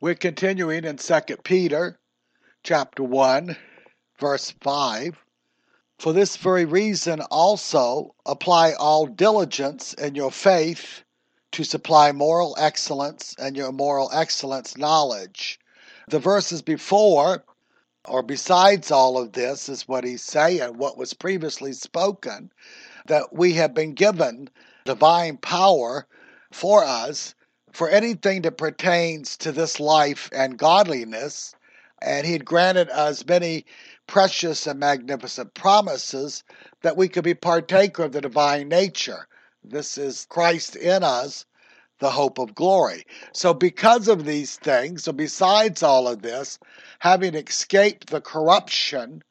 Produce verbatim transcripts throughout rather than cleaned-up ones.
We're continuing in Second Peter chapter one, verse five. For this very reason also apply all diligence in your faith to supply moral excellence, and your moral excellence knowledge. The verses before, or besides all of this, is what he's saying, what was previously spoken, that we have been given divine power for us for anything that pertains to this life and godliness, and he had granted us many precious and magnificent promises that we could be partaker of the divine nature. This is Christ in us, the hope of glory. So because of these things, or besides all of this, having escaped the corruption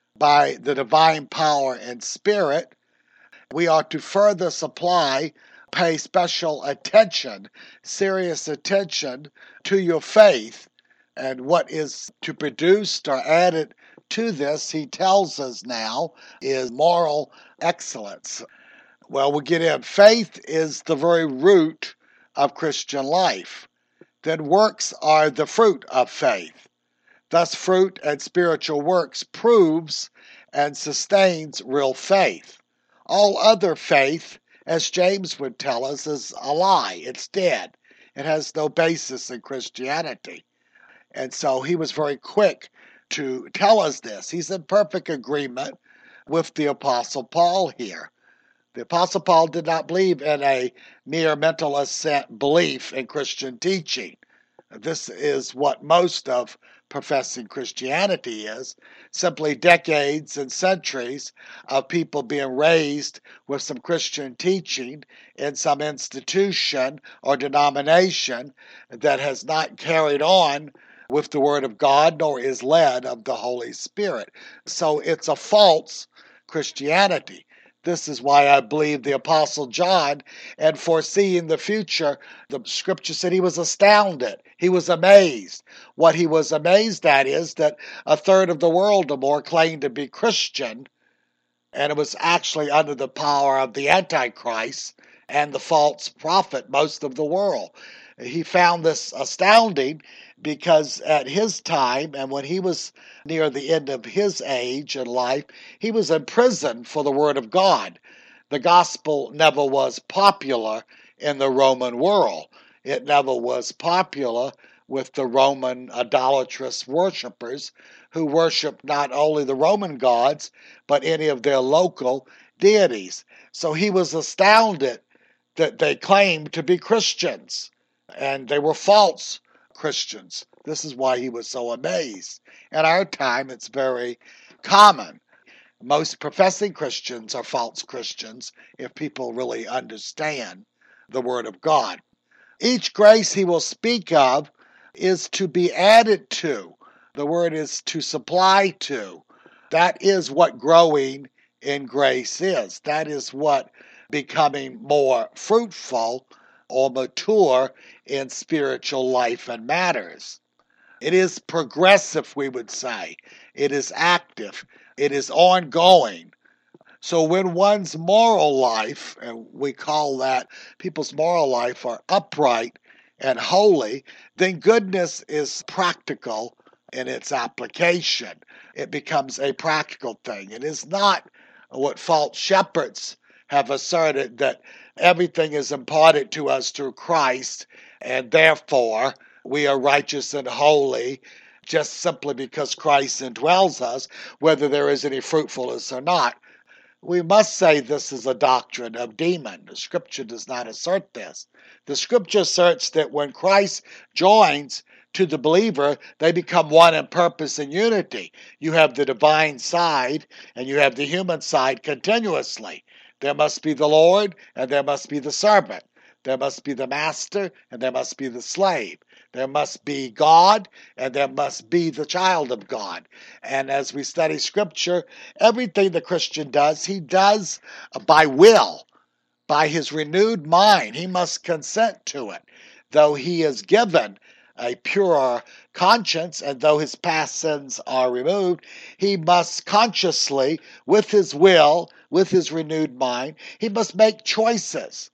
by the divine power and spirit, we are to further supply, pay special attention, serious attention to your faith. And what is to produce or added to this, he tells us now, is moral excellence. Well, we get in. Faith is the very root of Christian life. Then works are the fruit of faith. Thus, fruit and spiritual works proves and sustains real faith. All other faith, as James would tell us, is a lie. It's dead. It has no basis in Christianity. And so he was very quick to tell us this. He's in perfect agreement with the Apostle Paul here. The Apostle Paul did not believe in a mere mental assent belief in Christian teaching. This is what most of professing Christianity is, simply decades and centuries of people being raised with some Christian teaching in some institution or denomination that has not carried on with the Word of God, nor is led of the Holy Spirit. So it's a false Christianity. This is why I believe the Apostle John, and foreseeing the future, the scripture said he was astounded. He was amazed. What he was amazed at is that a third of the world or more claimed to be Christian, and it was actually under the power of the Antichrist and the false prophet, most of the world. He found this astounding because at his time, and when he was near the end of his age and life, he was in prison for the Word of God. The gospel never was popular in the Roman world. It never was popular with the Roman idolatrous worshipers who worshiped not only the Roman gods, but any of their local deities. So he was astounded that they claimed to be Christians, and they were false Christians. This is why he was so amazed. In our time, it's very common. Most professing Christians are false Christians if people really understand the Word of God. Each grace he will speak of is to be added to. The word is to supply to. That is what growing in grace is. That is what becoming more fruitful or mature in spiritual life and matters. It is progressive, we would say. It is active. It is ongoing. So when one's moral life, and we call that people's moral life are upright and holy, then goodness is practical in its application. It becomes a practical thing. It is not what false shepherds have asserted, that everything is imparted to us through Christ, and therefore we are righteous and holy just simply because Christ indwells us, whether there is any fruitfulness or not. We must say this is a doctrine of demon. The Scripture does not assert this. The Scripture asserts that when Christ joins to the believer, they become one in purpose and unity. You have the divine side and you have the human side continuously. There must be the Lord and there must be the servant. There must be the master and there must be the slave. There must be God and there must be the child of God. And as we study Scripture, everything the Christian does, he does by will, by his renewed mind. He must consent to it. Though he is given a pure conscience and though his past sins are removed, he must consciously, with his will, with his renewed mind, he must make choices.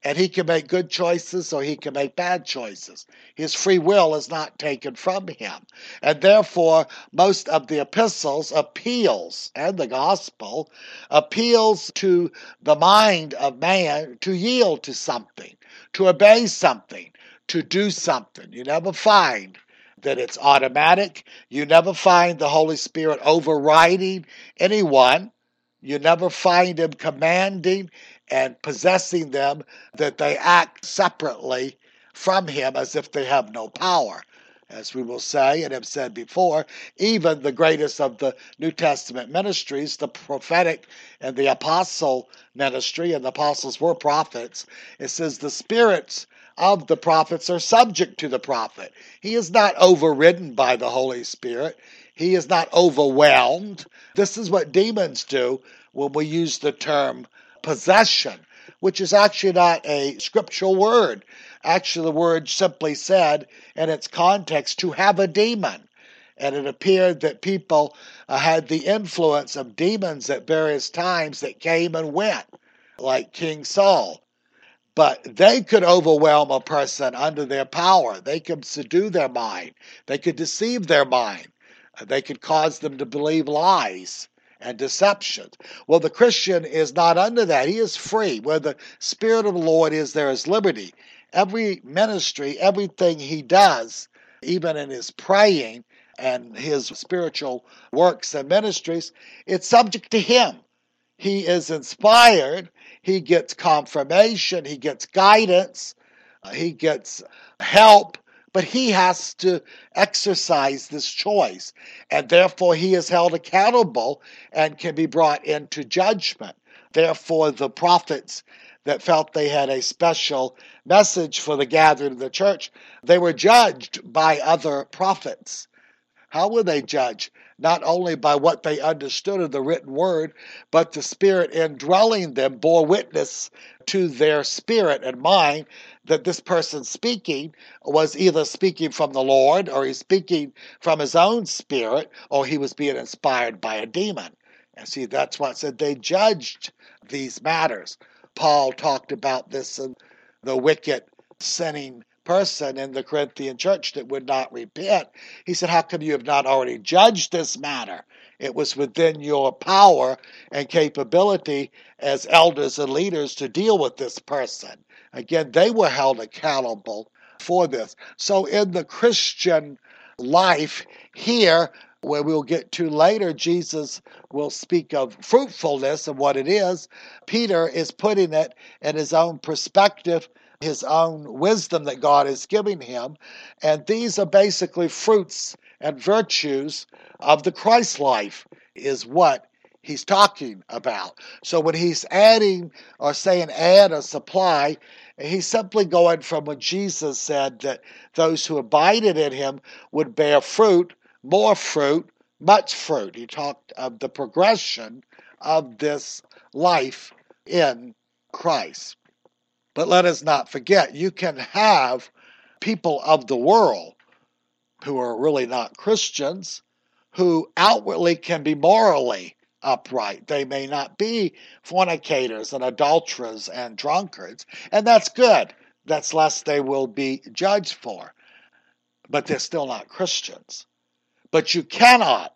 And he can make good choices or he can make bad choices. His free will is not taken from him. And therefore, most of the epistles appeals, and the gospel, appeals to the mind of man to yield to something, to obey something, to do something. You never find that it's automatic. You never find the Holy Spirit overriding anyone. You never find him commanding and possessing them that they act separately from him as if they have no power. As we will say and have said before, even the greatest of the New Testament ministries, the prophetic and the apostle ministry, and the apostles were prophets, it says the spirits of the prophets are subject to the prophet. He is not overridden by the Holy Spirit. He is not overwhelmed. This is what demons do when we use the term possession, which is actually not a scriptural word. Actually, the word simply said, in its context, to have a demon. And it appeared that people uh, had the influence of demons at various times that came and went, like King Saul. But they could overwhelm a person under their power. They could subdue their mind. They could deceive their mind. They could cause them to believe lies and deceptions. Well, the Christian is not under that. He is free. Where the Spirit of the Lord is, there is liberty. Every ministry, everything he does, even in his praying and his spiritual works and ministries, it's subject to him. He is inspired. He gets confirmation. He gets guidance. He gets help. But he has to exercise this choice, and therefore he is held accountable and can be brought into judgment. Therefore, the prophets that felt they had a special message for the gathering of the church, they were judged by other prophets. How were they judged? Not only by what they understood of the written word, but the Spirit indwelling them bore witness to their spirit and mind that this person speaking was either speaking from the Lord, or he's speaking from his own spirit, or he was being inspired by a demon. And see, that's what it said. They judged these matters. Paul talked about this in the wicked, sinning person in the Corinthian church that would not repent. He said, how come you have not already judged this matter? It was within your power and capability as elders and leaders to deal with this person. Again, they were held accountable for this. So in the Christian life here, where we'll get to later, Jesus will speak of fruitfulness and what it is. Peter is putting it in his own perspective, his own wisdom that God is giving him. And these are basically fruits and virtues of the Christ life, is what he's talking about. So when he's adding or saying add or supply, he's simply going from what Jesus said, that those who abided in him would bear fruit, more fruit, much fruit. He talked of the progression of this life in Christ. But let us not forget, you can have people of the world who are really not Christians, who outwardly can be morally upright. They may not be fornicators and adulterers and drunkards, and that's good. That's less they will be judged for. But they're still not Christians. But you cannot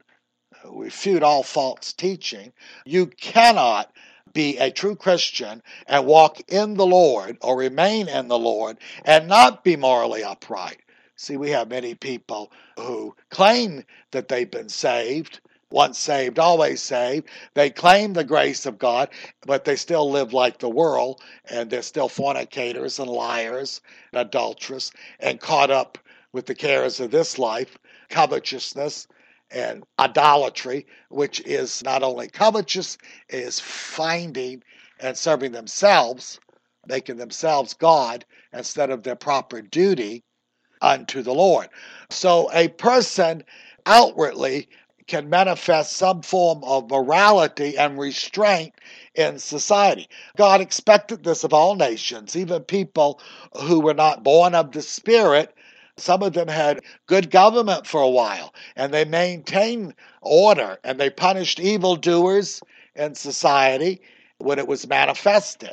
refute all false teaching. You cannot be a true Christian and walk in the Lord or remain in the Lord and not be morally upright. See, we have many people who claim that they've been saved, once saved, always saved. They claim the grace of God, but they still live like the world, and they're still fornicators and liars and adulterous and caught up with the cares of this life, covetousness and idolatry, which is not only covetous, is finding and serving themselves, making themselves God instead of their proper duty unto the Lord. So a person outwardly can manifest some form of morality and restraint in society. God expected this of all nations, even people who were not born of the Spirit. Some of them had good government for a while, and they maintained order, and they punished evildoers in society when it was manifested.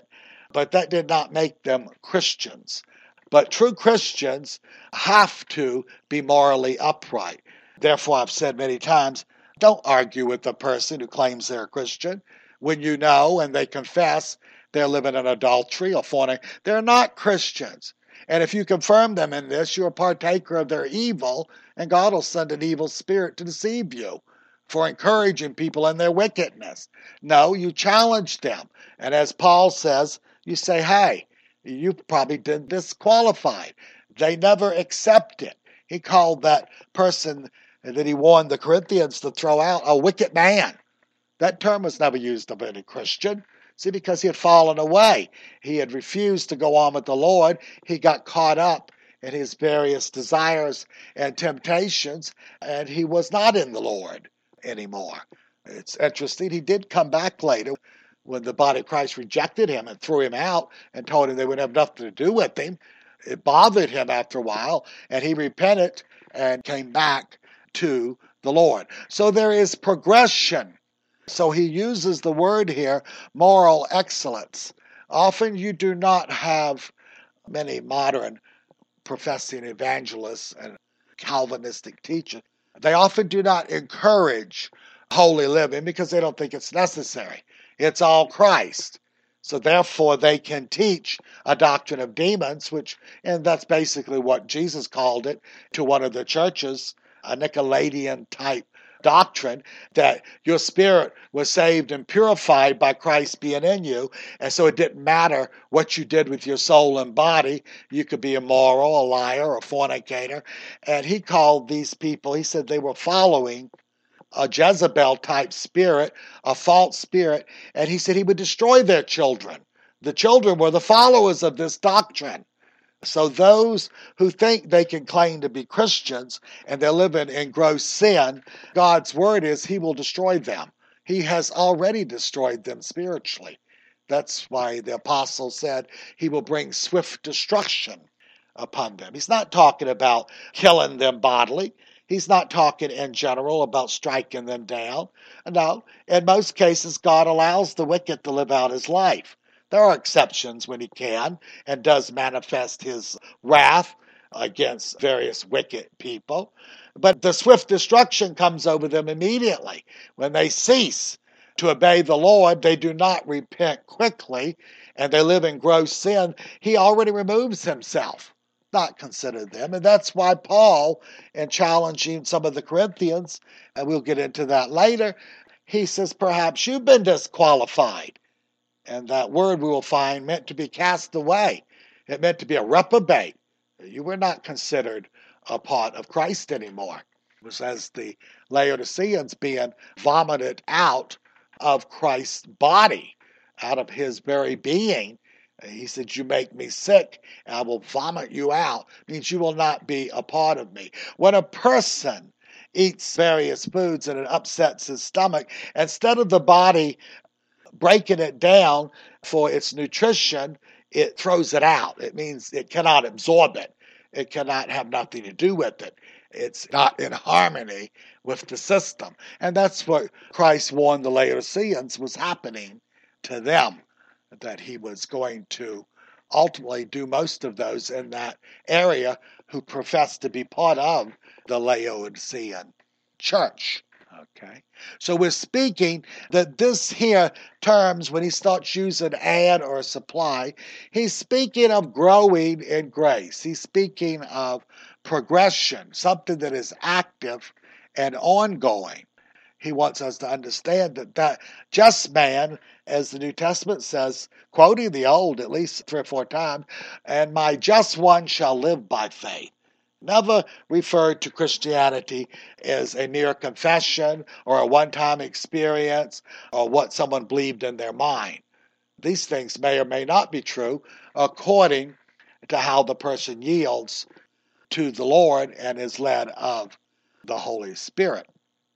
but that did not make them Christians. But true Christians have to be morally upright. Therefore, I've said many times, don't argue with the person who claims they're a Christian when you know and they confess they're living in adultery or fornication. They're not Christians. And if you confirm them in this, you're a partaker of their evil, and God will send an evil spirit to deceive you for encouraging people in their wickedness. No, you challenge them. And as Paul says, you say, hey, you probably been disqualified. They never accept it. He called that person that he warned the Corinthians to throw out a wicked man. That term was never used of any Christian. See, because he had fallen away. He had refused to go on with the Lord. He got caught up in his various desires and temptations, and he was not in the Lord anymore. It's interesting. He did come back later when the body of Christ rejected him and threw him out and told him they would have nothing to do with him. It bothered him after a while, and he repented and came back to the Lord. So there is progression. So he uses the word here, moral excellence. Often you do not have many modern professing evangelists and Calvinistic teachers. They often do not encourage holy living because they don't think it's necessary. It's all Christ. So therefore they can teach a doctrine of demons, which, and that's basically what Jesus called it to one of the churches, a Nicolaitan type doctrine, that your spirit was saved and purified by Christ being in you, and so it didn't matter what you did with your soul and body. You could be immoral, a liar, a fornicator. And he called these people, he said they were following a Jezebel type spirit, a false spirit, and he said he would destroy their children. The children were the followers of this doctrine. So those who think they can claim to be Christians and they're living in gross sin, God's word is he will destroy them. He has already destroyed them spiritually. That's why the apostle said he will bring swift destruction upon them. He's not talking about killing them bodily. He's not talking in general about striking them down. No, in most cases, God allows the wicked to live out his life. There are exceptions when he can and does manifest his wrath against various wicked people. But the swift destruction comes over them immediately. When they cease to obey the Lord, they do not repent quickly, and they live in gross sin. He already removes himself, not consider them. And that's why Paul, in challenging some of the Corinthians, and we'll get into that later, he says, perhaps you've been disqualified. And that word we will find meant to be cast away. It meant to be a reprobate. You were not considered a part of Christ anymore. It was as the Laodiceans being vomited out of Christ's body, out of his very being. He said, you make me sick, and I will vomit you out. It means you will not be a part of me. When a person eats various foods and it upsets his stomach, instead of the body breaking it down for its nutrition, it throws it out. It means it cannot absorb it. It cannot have nothing to do with it. It's not in harmony with the system. And that's what Christ warned the Laodiceans was happening to them, that he was going to ultimately do most of those in that area who professed to be part of the Laodicean church. Okay, so we're speaking that this here terms, when he starts using add or supply, he's speaking of growing in grace. He's speaking of progression, something that is active and ongoing. He wants us to understand that that just man, as the New Testament says, quoting the Old at least three or four times, and my just one shall live by faith. Never referred to Christianity as a mere confession or a one-time experience or what someone believed in their mind. These things may or may not be true according to how the person yields to the Lord and is led of the Holy Spirit.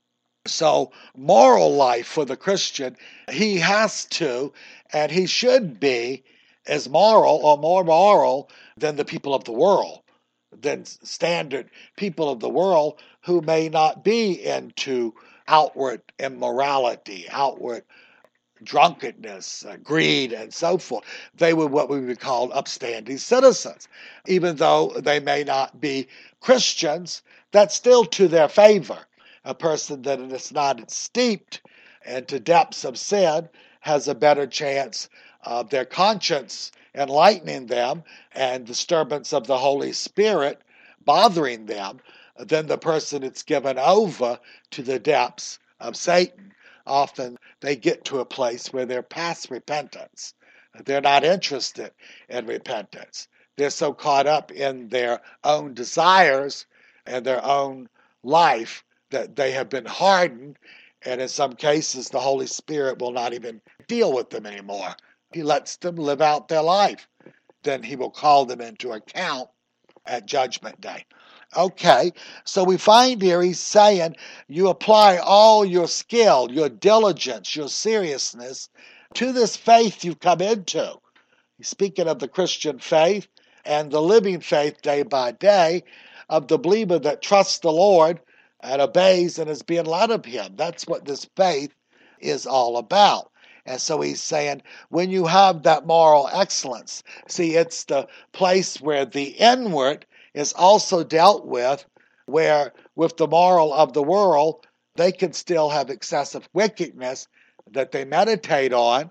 So moral life for the Christian, he has to and he should be as moral or more moral than the people of the world. Than standard people of the world who may not be into outward immorality, outward drunkenness, uh, greed, and so forth. They were what we would call upstanding citizens. Even though they may not be Christians, that's still to their favor. A person that is not steeped into depths of sin has a better chance of their conscience enlightening them and disturbance of the Holy Spirit bothering them than the person that's given over to the depths of Satan. Often they get to a place where they're past repentance. They're not interested in repentance. They're so caught up in their own desires and their own life that they have been hardened, and in some cases the Holy Spirit will not even deal with them anymore. He lets them live out their life. Then he will call them into account at Judgment Day. Okay, so we find here he's saying you apply all your skill, your diligence, your seriousness to this faith you've come into. He's speaking of the Christian faith and the living faith day by day of the believer that trusts the Lord and obeys and is being led of him. That's what this faith is all about. And so he's saying, when you have that moral excellence, see, it's the place where the inward is also dealt with, where with the moral of the world, they can still have excessive wickedness that they meditate on,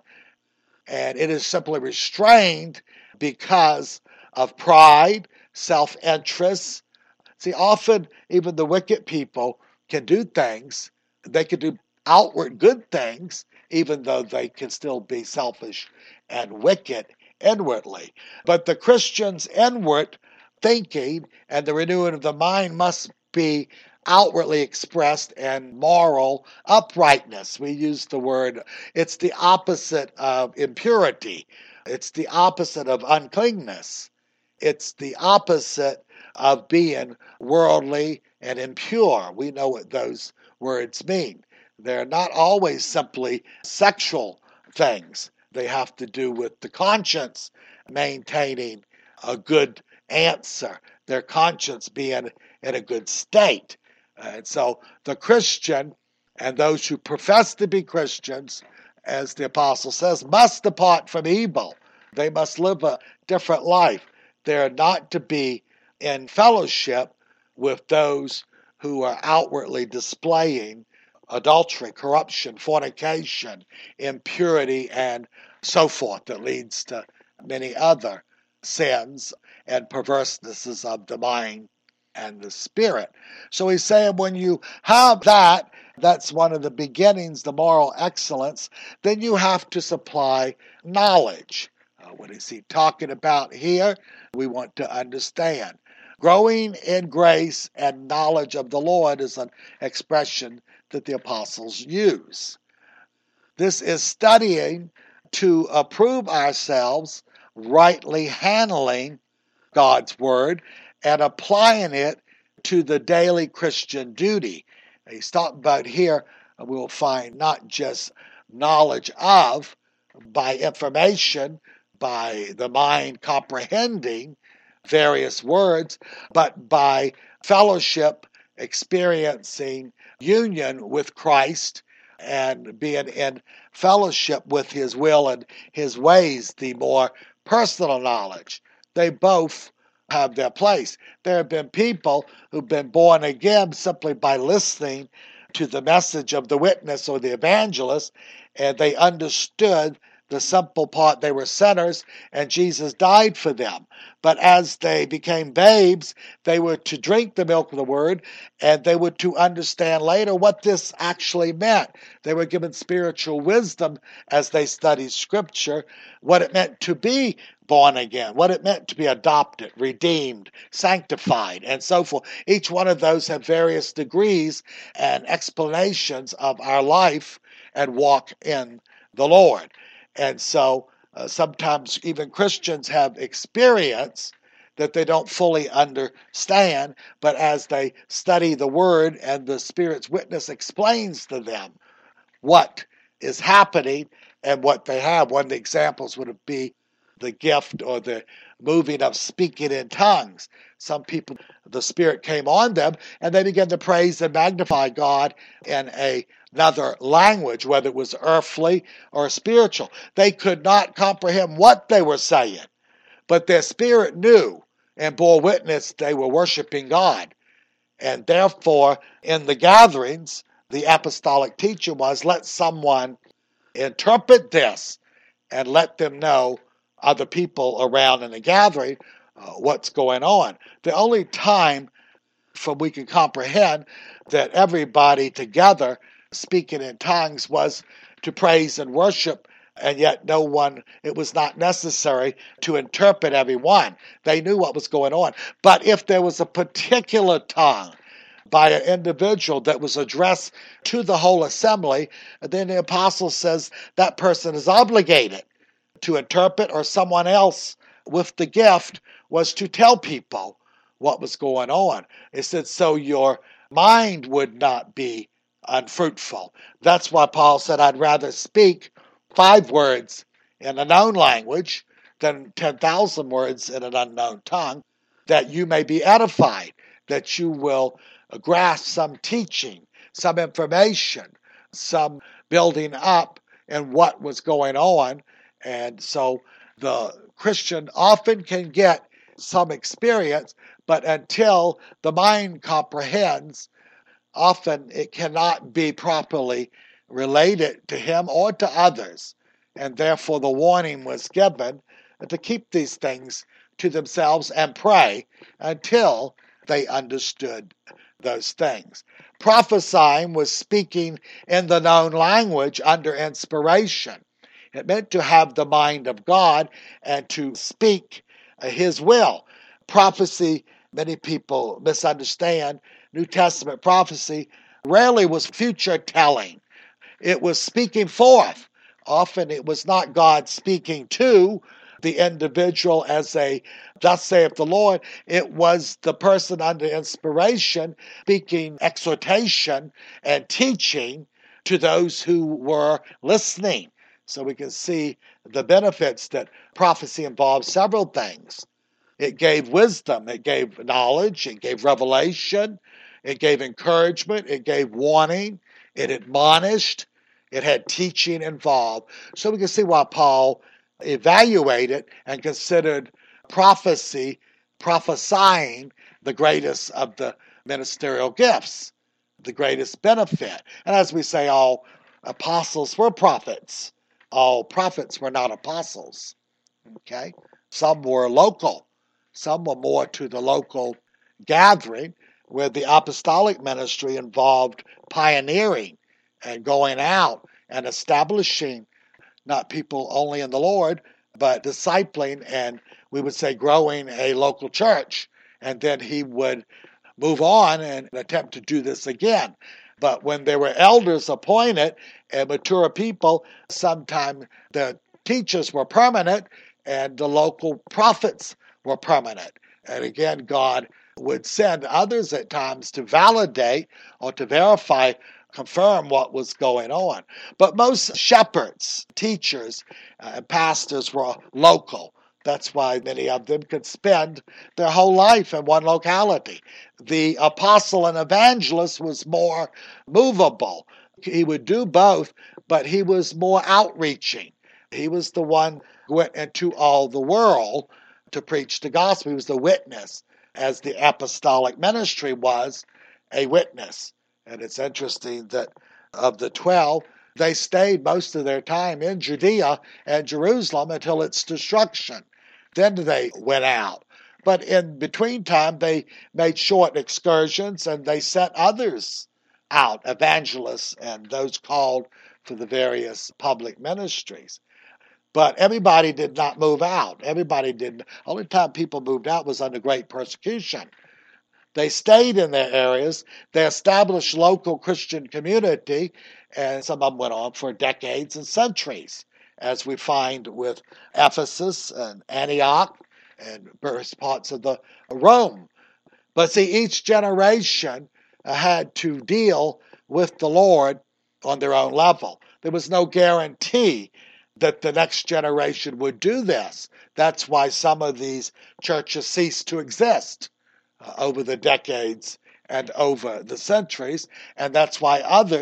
and it is simply restrained because of pride, self-interest. See, often even the wicked people can do things, they can do outward good things, even though they can still be selfish and wicked inwardly. But the Christian's inward thinking and the renewing of the mind must be outwardly expressed in moral uprightness. We use the word, it's the opposite of impurity. It's the opposite of uncleanness. It's the opposite of being worldly and impure. We know what those words mean. They're not always simply sexual things. They have to do with the conscience maintaining a good answer, their conscience being in a good state. And so the Christian and those who profess to be Christians, as the apostle says, must depart from evil. They must live a different life. They're not to be in fellowship with those who are outwardly displaying adultery, corruption, fornication, impurity, and so forth, that leads to many other sins and perversenesses of the mind and the spirit. So he's saying when you have that, that's one of the beginnings, the moral excellence, then you have to supply knowledge. Uh, what is he talking about here? We want to understand. Growing in grace and knowledge of the Lord is an expression that the apostles use. This is studying to approve ourselves, rightly handling God's word and applying it to the daily Christian duty. He's talking about here, we'll find not just knowledge of, by information, by the mind comprehending various words, but by fellowship, experiencing union with Christ and being in fellowship with his will and his ways, the more personal knowledge. They both have their place. There have been people who've been born again simply by listening to the message of the witness or the evangelist, and they understood the simple part. They were sinners and Jesus died for them. But as they became babes, they were to drink the milk of the word, and they were to understand later what this actually meant. They were given spiritual wisdom as they studied scripture, what it meant to be born again, what it meant to be adopted, redeemed, sanctified, and so forth. Each one of those have various degrees and explanations of our life and walk in the Lord. And so uh, sometimes even Christians have experience that they don't fully understand, but as they study the Word and the Spirit's witness explains to them what is happening and what they have. One of the examples would be the gift or the moving of speaking in tongues. Some people, the Spirit came on them and they began to praise and magnify God in a another language, whether it was earthly or spiritual. They could not comprehend what they were saying, but their spirit knew and bore witness they were worshiping God. And therefore, in the gatherings, the apostolic teaching was, let someone interpret this and let them know, other people around in the gathering, uh, what's going on. The only time from we can comprehend that everybody together speaking in tongues was to praise and worship, and yet no one, it was not necessary to interpret everyone. They knew what was going on. But if there was a particular tongue by an individual that was addressed to the whole assembly, then the apostle says that person is obligated to interpret, or someone else with the gift was to tell people what was going on. It said, so your mind would not be unfruitful. That's why Paul said, I'd rather speak five words in a known language than ten thousand words in an unknown tongue, that you may be edified, that you will grasp some teaching, some information, some building up in what was going on. And so the Christian often can get some experience, but until the mind comprehends, often it cannot be properly related to him or to others. And therefore the warning was given to keep these things to themselves and pray until they understood those things. Prophesying was speaking in the known language under inspiration. It meant to have the mind of God and to speak his will. Prophecy, many people misunderstand. New Testament prophecy rarely was future telling. It was speaking forth. Often it was not God speaking to the individual as a, thus saith the Lord. It was the person under inspiration speaking exhortation and teaching to those who were listening. So we can see the benefits that prophecy involves several things. It gave wisdom, it gave knowledge, it gave revelation, it gave encouragement, it gave warning, it admonished, it had teaching involved. So we can see why Paul evaluated and considered prophecy, prophesying, the greatest of the ministerial gifts, the greatest benefit. And as we say, all apostles were prophets. All prophets were not apostles. Okay? Some were local. Some were more to the local gathering, where the apostolic ministry involved pioneering and going out and establishing not people only in the Lord, but discipling and, we would say, growing a local church. And then he would move on and attempt to do this again. But when there were elders appointed and mature people, sometimes the teachers were permanent and the local prophets were permanent. And again, God would send others at times to validate or to verify, confirm what was going on. But most shepherds, teachers, uh, and pastors were local. That's why many of them could spend their whole life in one locality. The apostle and evangelist was more movable. He would do both, but he was more outreaching. He was the one who went into all the world to preach the gospel. He was the witness, as the apostolic ministry was a witness. And it's interesting that of the twelve, they stayed most of their time in Judea and Jerusalem until its destruction. Then they went out. But in between time, they made short excursions and they sent others out, evangelists and those called for the various public ministries. But everybody did not move out. Everybody didn't. Only time people moved out was under great persecution. They stayed in their areas. They established local Christian community, and some of them went on for decades and centuries, as we find with Ephesus and Antioch and various parts of the Rome. But see, each generation had to deal with the Lord on their own level. There was no guarantee that the next generation would do this. That's why some of these churches ceased to exist uh, over the decades and over the centuries, and that's why others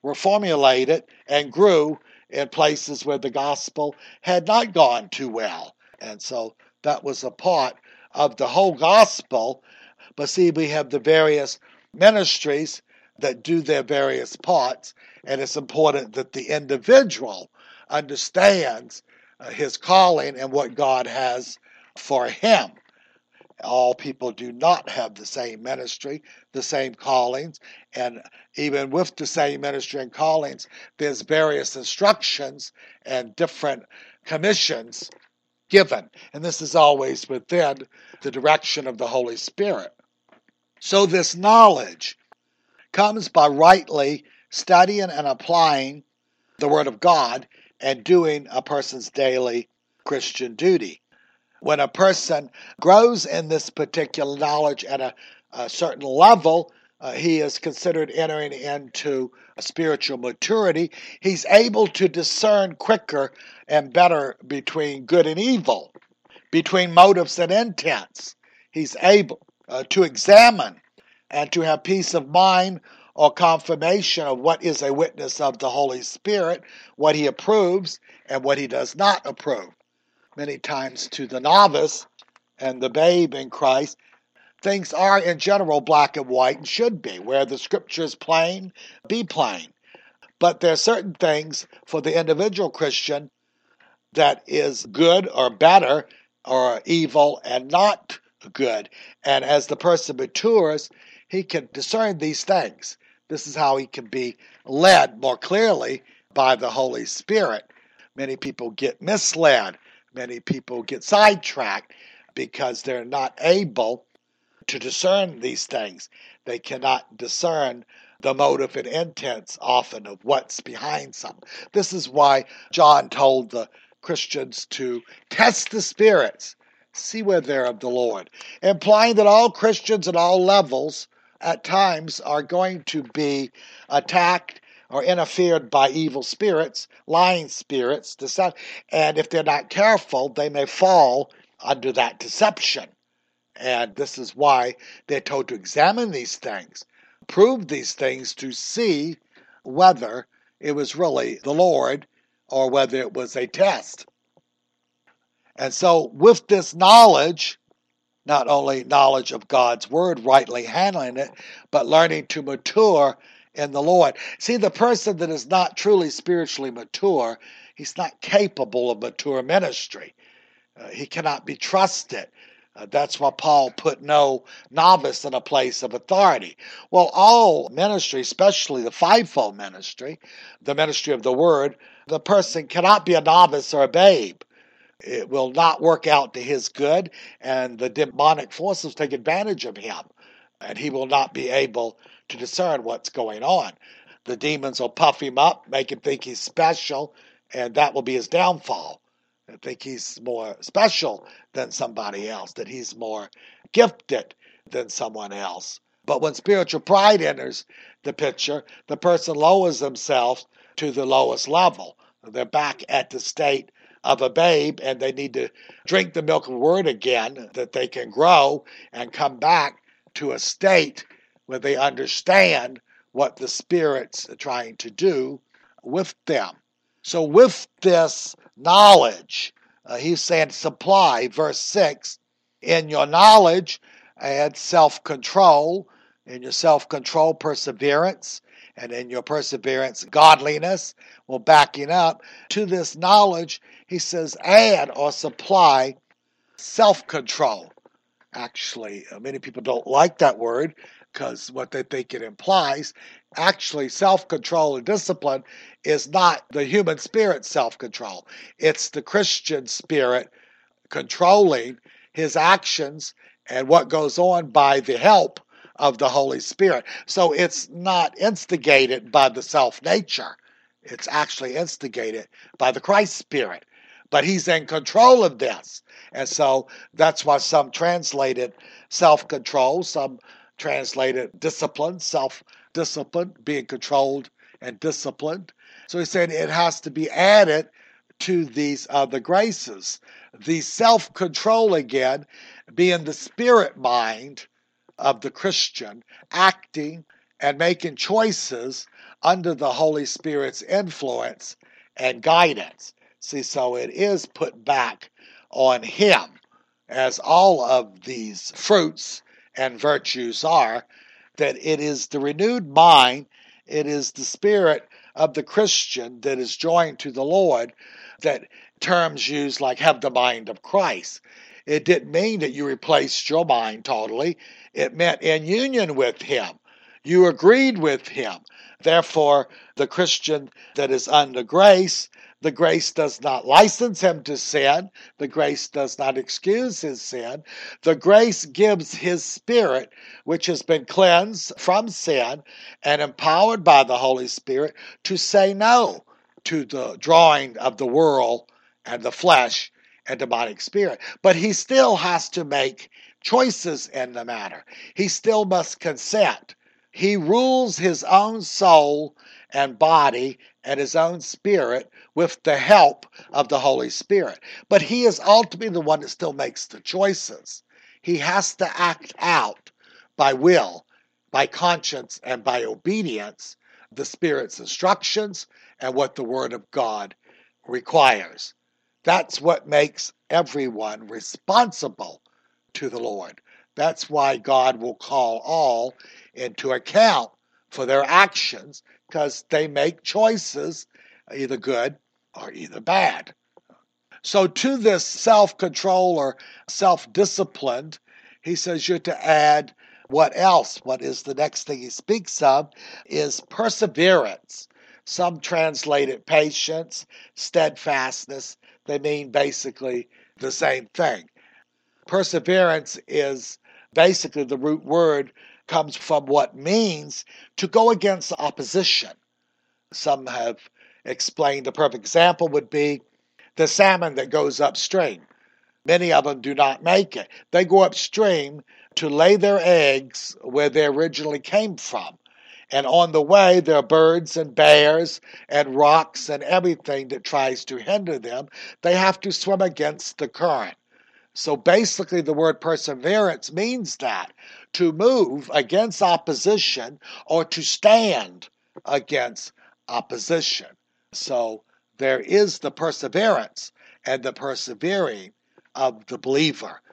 were formulated and grew in places where the gospel had not gone too well. And so that was a part of the whole gospel. But see, we have the various ministries that do their various parts, and it's important that the individual understands uh, his calling and what God has for him. All people do not have the same ministry, the same callings, and even with the same ministry and callings, there's various instructions and different commissions given. And this is always within the direction of the Holy Spirit. So this knowledge comes by rightly studying and applying the Word of God and doing a person's daily Christian duty. When a person grows in this particular knowledge at a, a certain level, uh, he is considered entering into a spiritual maturity. He's able to discern quicker and better between good and evil, between motives and intents. He's able uh, to examine and to have peace of mind or confirmation of what is a witness of the Holy Spirit, what he approves and what he does not approve. Many times to the novice and the babe in Christ, things are in general black and white and should be. Where the scripture is plain, be plain. But there are certain things for the individual Christian that is good or better or evil and not good. And as the person matures, he can discern these things. This is how he can be led more clearly by the Holy Spirit. Many people get misled. Many people get sidetracked because they're not able to discern these things. They cannot discern the motive and intents often of what's behind something. This is why John told the Christians to test the spirits, see whether they're of the Lord, implying that all Christians at all levels at times are going to be attacked or interfered by evil spirits, lying spirits, and if they're not careful, they may fall under that deception. And this is why they're told to examine these things, prove these things to see whether it was really the Lord or whether it was a test. And so with this knowledge, not only knowledge of God's word, rightly handling it, but learning to mature in the Lord. See, the person that is not truly spiritually mature, he's not capable of mature ministry. Uh, he cannot be trusted. Uh, that's why Paul put no novice in a place of authority. Well, all ministry, especially the fivefold ministry, the ministry of the word, the person cannot be a novice or a babe. It will not work out to his good, and the demonic forces take advantage of him, and he will not be able to discern what's going on. The demons will puff him up, make him think he's special, and that will be his downfall. I think he's more special than somebody else, that he's more gifted than someone else. But when spiritual pride enters the picture, the person lowers themselves to the lowest level. They're back at the state of a babe, and they need to drink the milk of the word again, that they can grow and come back to a state where they understand what the Spirit's trying to do with them. So with this knowledge, uh, he's saying supply, verse six, in your knowledge add self-control, in your self-control perseverance, and in your perseverance godliness. Well, backing up to this knowledge, he says add or supply self-control. Actually, many people don't like that word because what they think it implies. Actually, self-control and discipline is not the human spirit self-control. It's the Christian spirit controlling his actions and what goes on by the help of the Holy Spirit. So it's not instigated by the self-nature. It's actually instigated by the Christ Spirit. But he's in control of this. And so that's why some translated self-control, some translated discipline, self-discipline, being controlled and disciplined. So he's saying it has to be added to these other graces. The self-control, again, being the spirit mind of the Christian, acting and making choices under the Holy Spirit's influence and guidance. See, so it is put back on him, as all of these fruits and virtues are, that it is the renewed mind, it is the spirit of the Christian that is joined to the Lord, that terms used like have the mind of Christ. It didn't mean that you replaced your mind totally. It meant in union with him. You agreed with him. Therefore, the Christian that is under grace, the grace does not license him to sin. The grace does not excuse his sin. The grace gives his spirit, which has been cleansed from sin and empowered by the Holy Spirit, to say no to the drawing of the world and the flesh and demonic spirit. But he still has to make choices in the matter. He still must consent. He rules his own soul and body and his own spirit with the help of the Holy Spirit. But he is ultimately the one that still makes the choices. He has to act out by will, by conscience, and by obedience the Spirit's instructions and what the Word of God requires. That's what makes everyone responsible to the Lord. That's why God will call all into account for their actions, because they make choices, either good or either bad. So to this self-control or self-disciplined, he says you're to add what else? What is the next thing he speaks of is perseverance. Some translate it patience, steadfastness. They mean basically the same thing. Perseverance is basically the root word comes from what means to go against opposition. Some have explained the perfect example would be the salmon that goes upstream. Many of them do not make it. They go upstream to lay their eggs where they originally came from. And on the way, there are birds and bears and rocks and everything that tries to hinder them. They have to swim against the current. So basically the word perseverance means that, to move against opposition or to stand against opposition. So there is the perseverance and the persevering of the believer.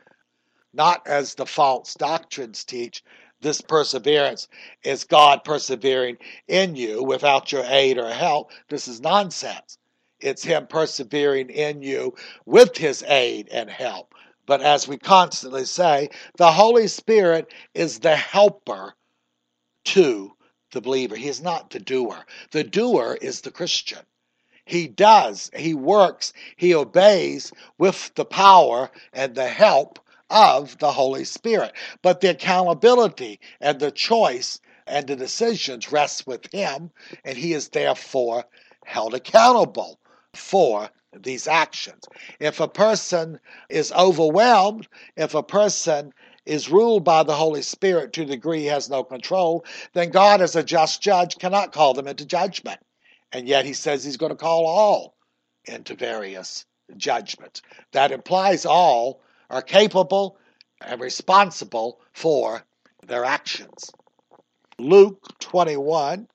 Not as the false doctrines teach, this perseverance is God persevering in you without your aid or help. This is nonsense. It's him persevering in you with his aid and help. But as we constantly say, the Holy Spirit is the helper to the believer. He is not the doer. The doer is the Christian. He does, he works, he obeys with the power and the help of the Holy Spirit. But the accountability and the choice and the decisions rest with him, and he is therefore held accountable for these actions. If a person is overwhelmed, if a person is ruled by the Holy Spirit to the degree he has no control, then God as a just judge cannot call them into judgment. And yet he says he's going to call all into various judgments. That implies all are capable and responsible for their actions. Luke twenty-one,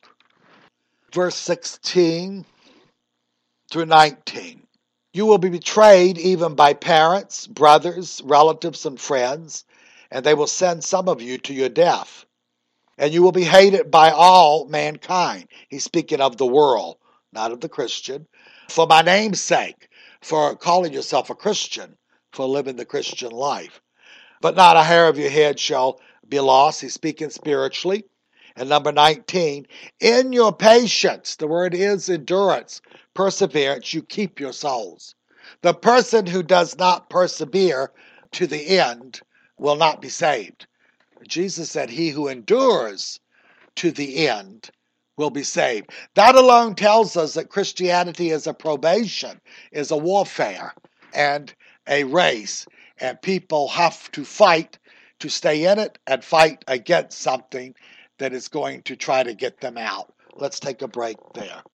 verse sixteen through nineteen. You will be betrayed even by parents, brothers, relatives, and friends, and they will send some of you to your death. And you will be hated by all mankind. He's speaking of the world, not of the Christian. For my name's sake, for calling yourself a Christian, for living the Christian life. But not a hair of your head shall be lost. He's speaking spiritually. And number nineteen, in your patience, the word is endurance, perseverance, you keep your souls. The person who does not persevere to the end will not be saved. Jesus said, he who endures to the end will be saved. That alone tells us that Christianity is a probation, is a warfare, and a race. And people have to fight to stay in it and fight against something that is going to try to get them out. Let's take a break there.